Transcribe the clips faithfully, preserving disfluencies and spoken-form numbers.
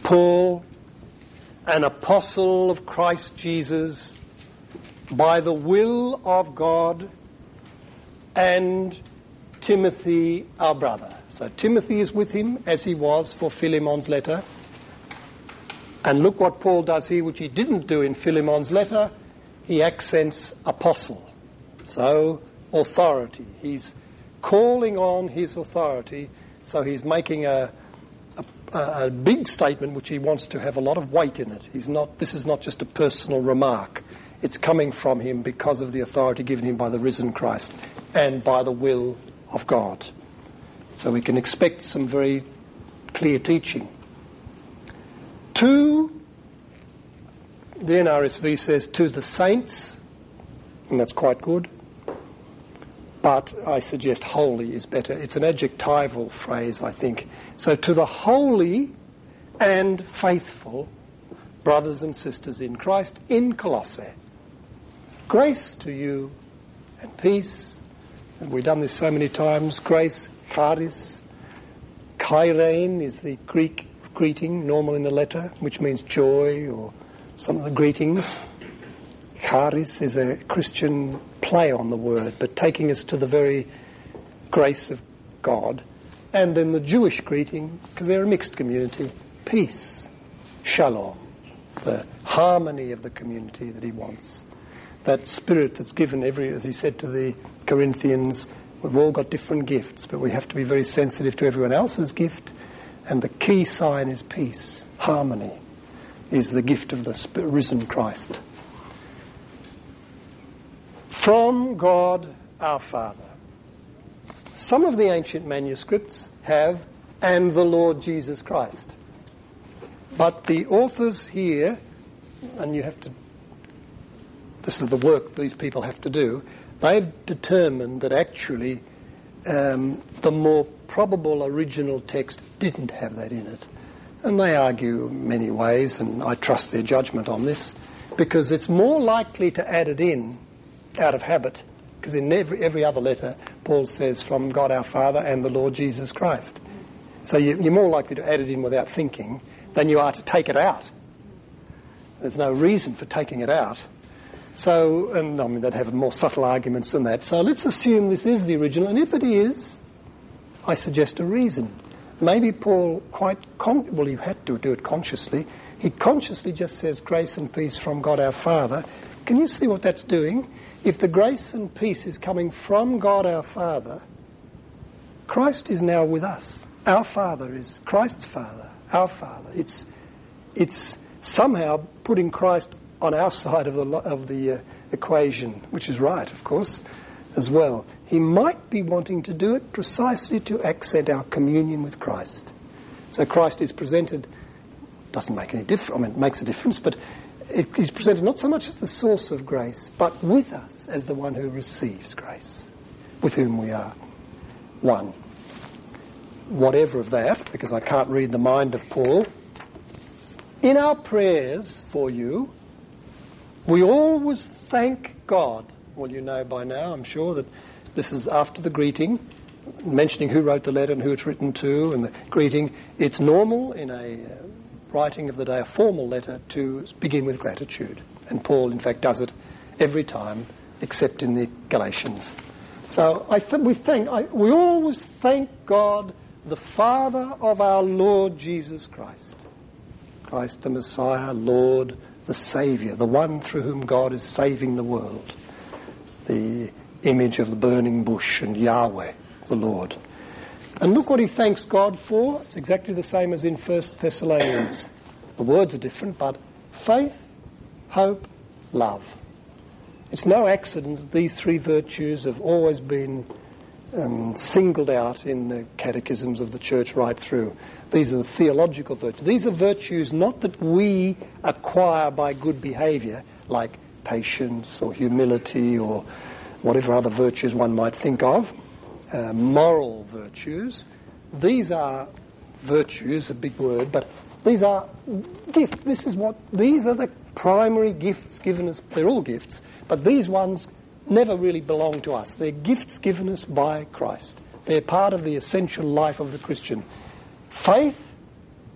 Paul, an apostle of Christ Jesus, by the will of God, and Timothy, our brother. So Timothy is with him, as he was for Philemon's letter. And look what Paul does here, which he didn't do in Philemon's letter. He accents apostle. So, authority. He's calling on his authority. So he's making a, a, a big statement which he wants to have a lot of weight in it. He's not. This is not just a personal remark. It's coming from him because of the authority given him by the risen Christ and by the will of God. So we can expect some very clear teaching. To, the N R S V says, to the saints, and that's quite good, but I suggest holy is better. It's an adjectival phrase, I think. So to the holy and faithful brothers and sisters in Christ in Colossae, grace to you and peace. And we've done this so many times. Grace, charis. Kairein is the Greek greeting, normal in the letter, which means joy or some of the greetings. Charis is a Christian play on the word, but taking us to the very grace of God. And then the Jewish greeting, because they're a mixed community, peace, shalom, the harmony of the community that he wants. That spirit that's given every, as he said to the Corinthians, we've all got different gifts, but we have to be very sensitive to everyone else's gift. And the key sign is peace, harmony, is the gift of the risen Christ. From God our Father. Some of the ancient manuscripts have, and the Lord Jesus Christ. But the authors here, and you have to, this is the work these people have to do, they've determined that actually um, the more probable original text didn't have that in it. And they argue many ways, and I trust their judgment on this, because it's more likely to add it in out of habit, because in every, every other letter, Paul says, from God our Father and the Lord Jesus Christ. So you, you're more likely to add it in without thinking than you are to take it out. There's no reason for taking it out. So, and I mean, they'd have more subtle arguments than that. So let's assume this is the original, and if it is, I suggest a reason. Maybe Paul quite, con- well, he had to do it consciously. He consciously just says grace and peace from God our Father. Can you see what that's doing? If the grace and peace is coming from God our Father, Christ is now with us. Our Father is Christ's Father, our Father. It's it's somehow putting Christ on our side of the of the uh, equation, which is right, of course, as well. He might be wanting to do it precisely to accent our communion with Christ. So Christ is presented, doesn't make any difference, I mean, it makes a difference, but it, he's presented not so much as the source of grace, but with us as the one who receives grace, with whom we are one. Whatever of that, because I can't read the mind of Paul, in our prayers for you, we always thank God. Well, you know by now, I'm sure, that this is after the greeting, mentioning who wrote the letter and who it's written to, and the greeting. It's normal in a uh, writing of the day, a formal letter, to begin with gratitude. And Paul, in fact, does it every time, except in the Galatians. So I th- we thank, I, we always thank God, the Father of our Lord Jesus Christ. Christ the Messiah, Lord, the Saviour, the one through whom God is saving the world. The image of the burning bush and Yahweh, the Lord. And look what he thanks God for. It's exactly the same as in First Thessalonians. The words are different, but faith, hope, love. It's no accident that these three virtues have always been um, singled out in the catechisms of the church right through. These are the theological virtues. These are virtues not that we acquire by good behaviour, like patience or humility or whatever other virtues one might think of, uh, moral virtues. These are virtues, a big word, but these are gifts. This is what, these are the primary gifts given us. They're all gifts, but these ones never really belong to us. They're gifts given us by Christ. They're part of the essential life of the Christian. Faith,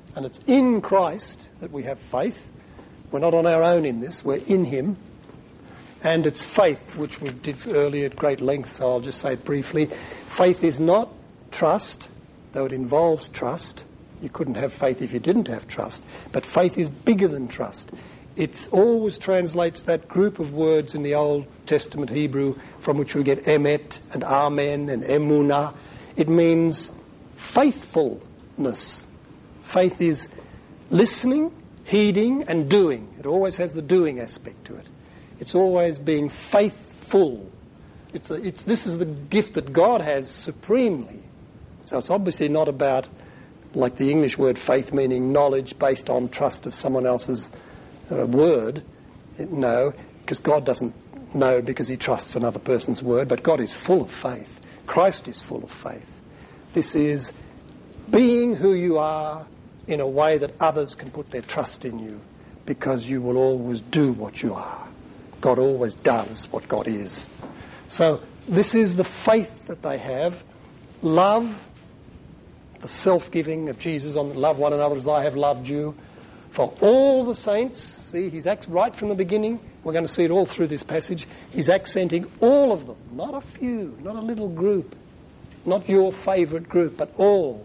And it's in Christ that we have faith. We're not on our own in this, we're in him. And it's faith, which we did earlier at great length, so I'll just say it briefly. Faith is not trust, though it involves trust. You couldn't have faith if you didn't have trust. But faith is bigger than trust. It always translates that group of words in the Old Testament Hebrew from which we get emet and amen and emunah. It means faithfulness. Faith is listening, heeding and doing. It always has the doing aspect to it. It's always being faithful. It's a, it's, this is the gift that God has supremely. So it's obviously not about, like the English word faith, meaning knowledge based on trust of someone else's uh, word. No, because God doesn't know because he trusts another person's word, but God is full of faith. Christ is full of faith. This is being who you are in a way that others can put their trust in you, because you will always do what you are. God always does what God is. So this is the faith that they have. Love, the self-giving of Jesus on love one another as I have loved you. For all the saints, see, he's right from the beginning. We're going to see it all through this passage. He's accenting all of them, not a few, not a little group, not your favourite group, but all.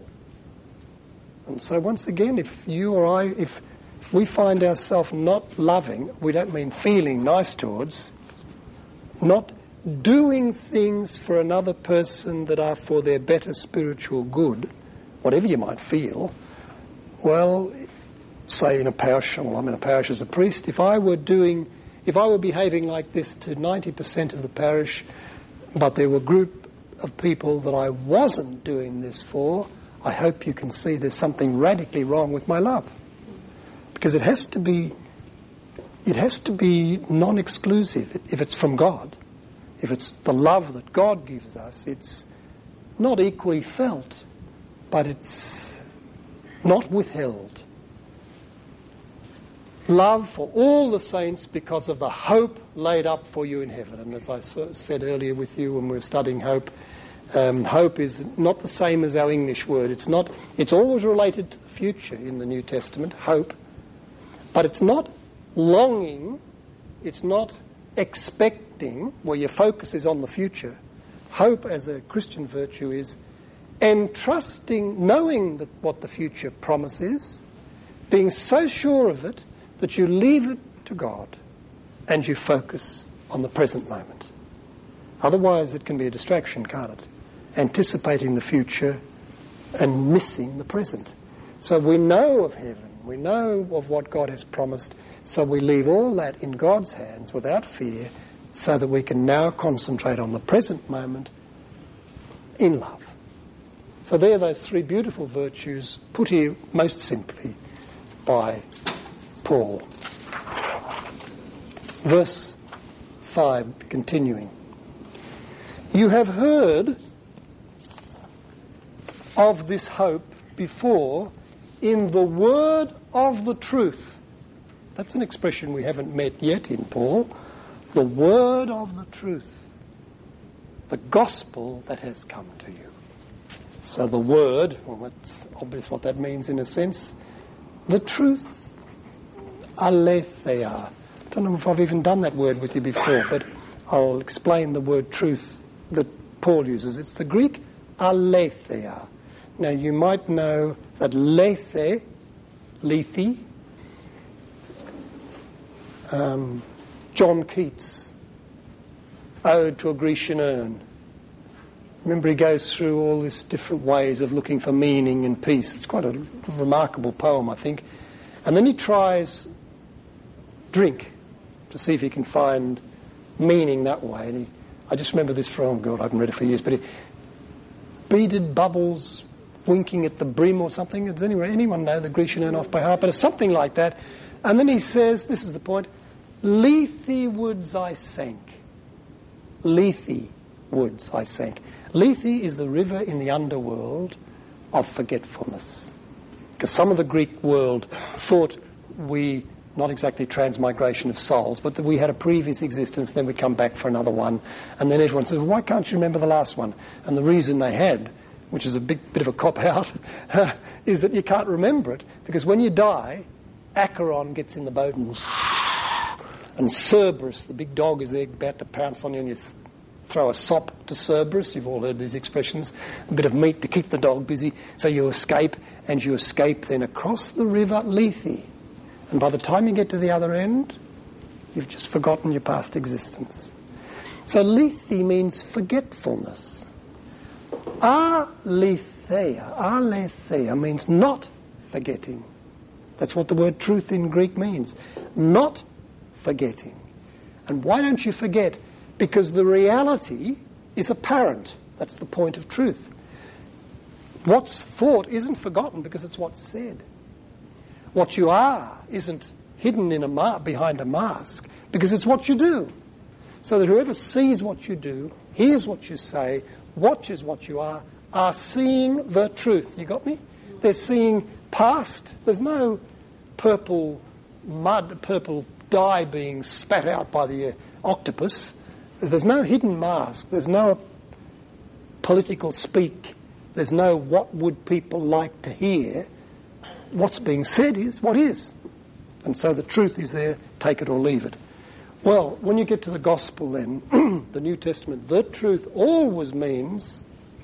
And so once again, if you or I, if, if we find ourselves not loving, we don't mean feeling nice towards, not doing things for another person that are for their better spiritual good, whatever you might feel, well, say in a parish, well, I'm in a parish as a priest, if I were doing, if I were behaving like this to ninety percent of the parish, but there were a group of people that I wasn't doing this for, I hope you can see there's something radically wrong with my love. Because it has to be, it has to be non-exclusive if it's from God. If it's the love that God gives us, it's not equally felt, but it's not withheld. Love for all the saints because of the hope laid up for you in heaven. And as I said earlier with you when we were studying hope, um, hope is not the same as our English word. It's not. It's always related to the future in the New Testament, hope. But it's not longing. It's not expecting, where your focus is on the future. Hope as a Christian virtue is entrusting, knowing that what the future promise is, being so sure of it that you leave it to God and you focus on the present moment. Otherwise it can be a distraction, can't it? Anticipating the future and missing the present. So we know of heaven, we know of what God has promised, so we leave all that in God's hands without fear, so that we can now concentrate on the present moment in love. So there are those three beautiful virtues put here most simply by Paul. Verse five, continuing. You have heard of this hope before in the word of the truth. That's an expression we haven't met yet in Paul. The word of the truth. The gospel that has come to you. So the word, well, it's obvious what that means in a sense. The truth. Aletheia. I don't know if I've even done that word with you before, but I'll explain the word truth that Paul uses. It's the Greek aletheia. Now you might know that lethe, lethe, um, John Keats, Ode to a Grecian Urn. Remember, he goes through all these different ways of looking for meaning and peace. It's quite a remarkable poem, I think. And then he tries drink to see if he can find meaning that way. And he, I just remember this from, oh God, I haven't read it for years, but he, beaded bubbles winking at the brim or something. Does anyone, anyone know the Grecian Urn off by heart? But it's something like that. And then he says, this is the point, Lethe woods I sank. Lethe woods I sank. Lethe is the river in the underworld of forgetfulness. Because some of the Greek world thought we, not exactly transmigration of souls, but that we had a previous existence, then we come back for another one. And then everyone says, well, why can't you remember the last one? And the reason they had which is a big bit of a cop-out, is that you can't remember it, because when you die, Acheron gets in the boat and, and Cerberus, the big dog, is there about to pounce on you, and you th- throw a sop to Cerberus. You've all heard these expressions. A bit of meat to keep the dog busy, so you escape, and you escape then across the river Lethe. And by the time you get to the other end, you've just forgotten your past existence. So Lethe means forgetfulness. Aletheia, aletheia means not forgetting. That's what the word truth in Greek means. Not forgetting. And why don't you forget? Because the reality is apparent. That's the point of truth. What's thought isn't forgotten because it's what's said. What you are isn't hidden in a ma- behind a mask because it's what you do. So that whoever sees what you do, hears what you say, watches what you are, are seeing the truth. You got me? They're seeing past. There's no purple mud, purple dye being spat out by the uh, octopus. There's no hidden mask. There's no political speak. There's no what would people like to hear. What's being said is what is. And so the truth is there, take it or leave it. Well, when you get to the gospel then, the New Testament, the truth always means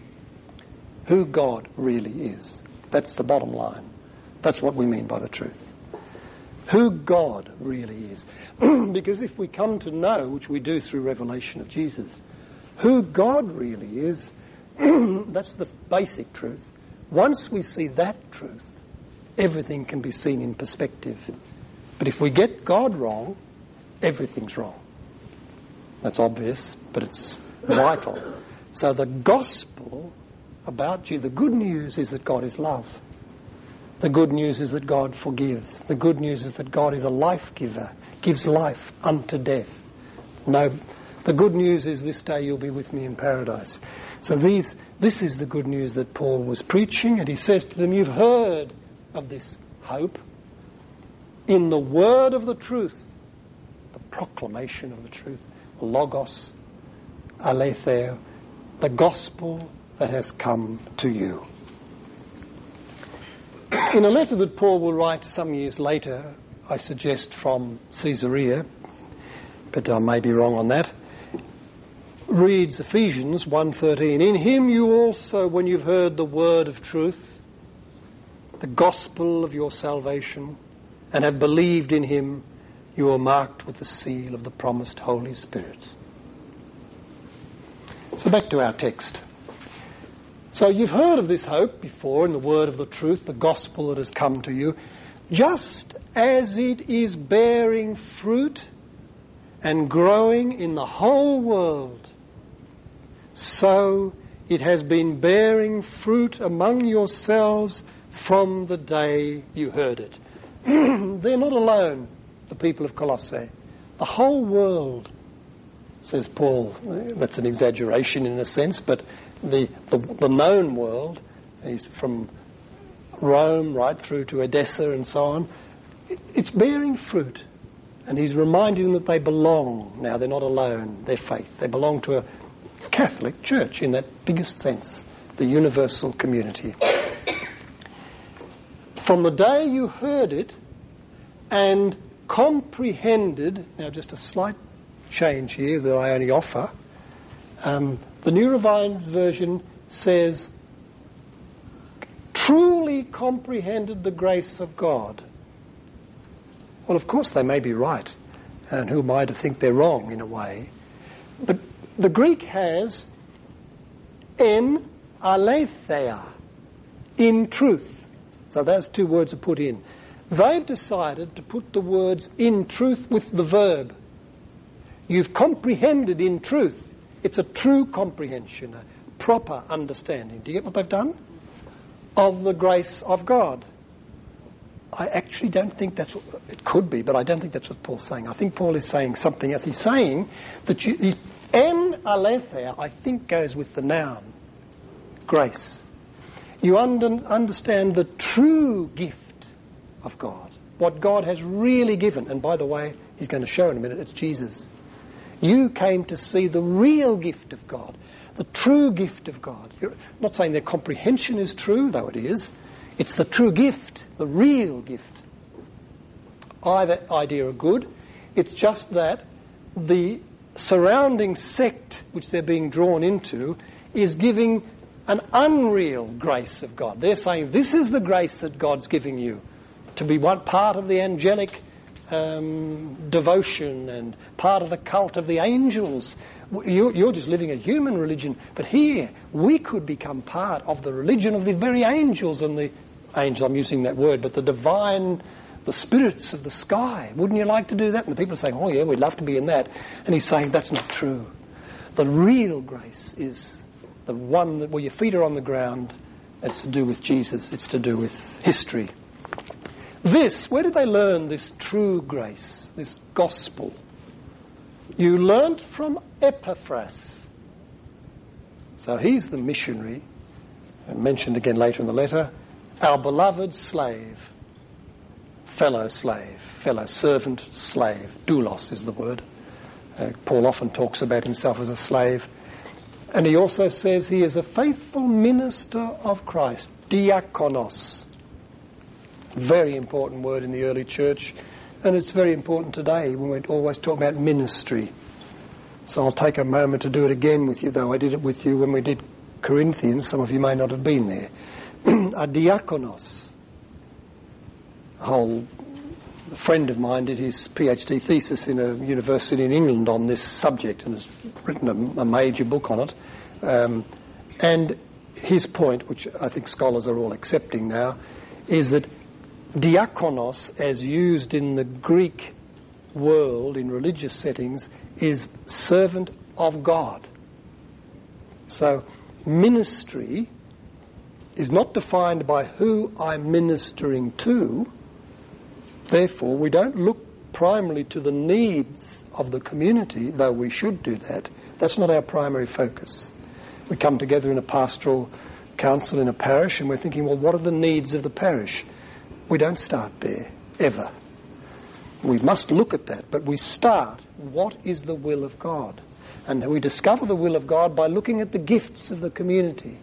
who God really is. That's the bottom line. That's what we mean by the truth. Who God really is. Because if we come to know, which we do through revelation of Jesus, who God really is, that's the basic truth. Once we see that truth, everything can be seen in perspective. But if we get God wrong, everything's wrong. That's obvious, but it's vital. So the gospel about you, the good news is that God is love. The good news is that God forgives. The good news is that God is a life giver, gives life unto death. No, the good news is this day you'll be with me in paradise. So these, this is the good news that Paul was preaching, and he says to them, you've heard of this hope in the word of the truth, the proclamation of the truth, logos, aletheia, the gospel that has come to you. In a letter that Paul will write some years later, I suggest from Caesarea, but I may be wrong on that, reads Ephesians one thirteen. In him you also, when you've heard the word of truth, the gospel of your salvation, and have believed in him, you are marked with the seal of the promised Holy Spirit. So back to our text. So you've heard of this hope before in the word of the truth, the gospel that has come to you, just as it is bearing fruit and growing in the whole world, so it has been bearing fruit among yourselves from the day you heard it. They're not alone, the people of Colossae. The whole world, says Paul. That's an exaggeration in a sense, but the, the, the known world, is from Rome right through to Edessa and so on, it's bearing fruit. And he's reminding them that they belong. Now, they're not alone, their faith. They belong to a Catholic church in that biggest sense, the universal community. From the day you heard it and comprehended, now just a slight change here that I only offer, um, the New Revised Version says, truly comprehended the grace of God. Well, of course they may be right, and who am I to think they're wrong in a way? But the Greek has en aletheia, in truth. So those two words are put in. They've decided to put the words in truth with the verb. You've comprehended in truth. It's a true comprehension, a proper understanding. Do you get what they've done? Of the grace of God. I actually don't think that's what, it could be, but I don't think that's what Paul's saying. I think Paul is saying something else. He's saying that you, he, en aletheia, I think, goes with the noun, grace. You under, understand the true gift of God, what God has really given. And by the way, he's going to show in a minute, it's Jesus. You came to see the real gift of God, the true gift of God. You're not saying their comprehension is true, though it is. It's the true gift, the real gift. Either idea are good. It's just that the surrounding sect which they're being drawn into is giving an unreal grace of God. They're saying this is the grace that God's giving you, to be one part of the angelic um, devotion and part of the cult of the angels. You're, you're just living a human religion, but here we could become part of the religion of the very angels and the angels, I'm using that word, but the divine, the spirits of the sky. Wouldn't you like to do that? And the people are saying, oh yeah, we'd love to be in that. And he's saying that's not true. The real grace is the one that where your feet are on the ground. It's to do with Jesus. It's to do with history. This, where did they learn this true grace, this gospel? You learnt from Epaphras. So he's the missionary, and mentioned again later in the letter, our beloved slave, fellow slave, fellow servant, slave. Doulos is the word. Uh, Paul often talks about himself as a slave. And he also says he is a faithful minister of Christ, diakonos. Very important word in the early church, and it's very important today when we always talk about ministry. So I'll take a moment to do it again with you, though I did it with you when we did Corinthians. Some of you may not have been there. A diakonos. A whole a friend of mine did his PhD thesis in a university in England on this subject and has written a, a major book on it. Um, and his point, which I think scholars are all accepting now, is that diakonos, as used in the Greek world in religious settings, is servant of God. So ministry is not defined by who I'm ministering to. Therefore, we don't look primarily to the needs of the community, though we should do that. That's not our primary focus. We come together in a pastoral council in a parish and we're thinking, well, what are the needs of the parish? We don't start there, ever. We must look at that, but we start, what is the will of God? And we discover the will of God by looking at the gifts of the community.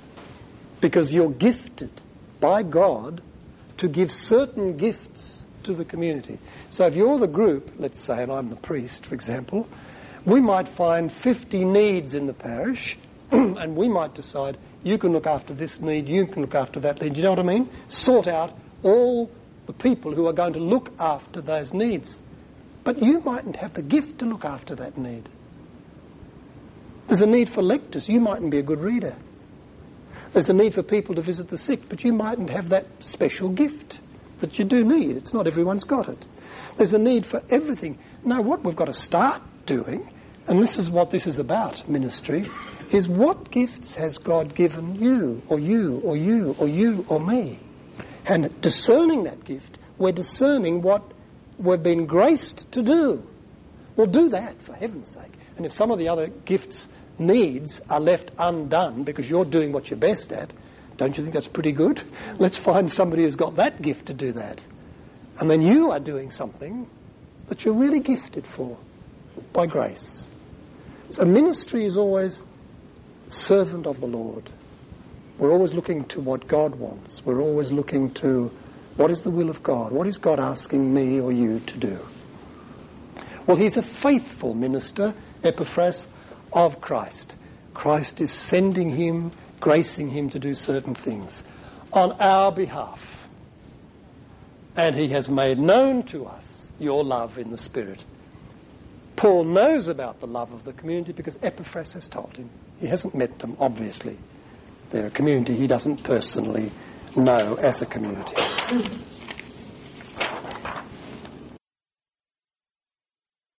Because you're gifted by God to give certain gifts to the community. So if you're the group, let's say, and I'm the priest, for example, we might find fifty needs in the parish, and we might decide, you can look after this need, you can look after that need. Do you know what I mean? Sort out all the people who are going to look after those needs. But you mightn't have the gift to look after that need. There's a need for lectors. You mightn't be a good reader. There's a need for people to visit the sick, but you mightn't have that special gift that you do need. It's not everyone's got it. There's a need for everything. No, what we've got to start doing, and this is what this is about, ministry, is what gifts has God given you, or you, or you, or you, or me? And discerning that gift, we're discerning what we've been graced to do. Well, do that, for heaven's sake. And if some of the other gifts, needs, are left undone because you're doing what you're best at, don't you think that's pretty good? Let's find somebody who's got that gift to do that. And then you are doing something that you're really gifted for by grace. So ministry is always servant of the Lord. We're always looking to what God wants. We're always looking to what is the will of God? What is God asking me or you to do? Well, he's a faithful minister, Epaphras, of Christ. Christ is sending him, gracing him to do certain things on our behalf. And he has made known to us your love in the Spirit. Paul knows about the love of the community because Epaphras has told him. He hasn't met them, obviously. They're a community he doesn't personally know as a community.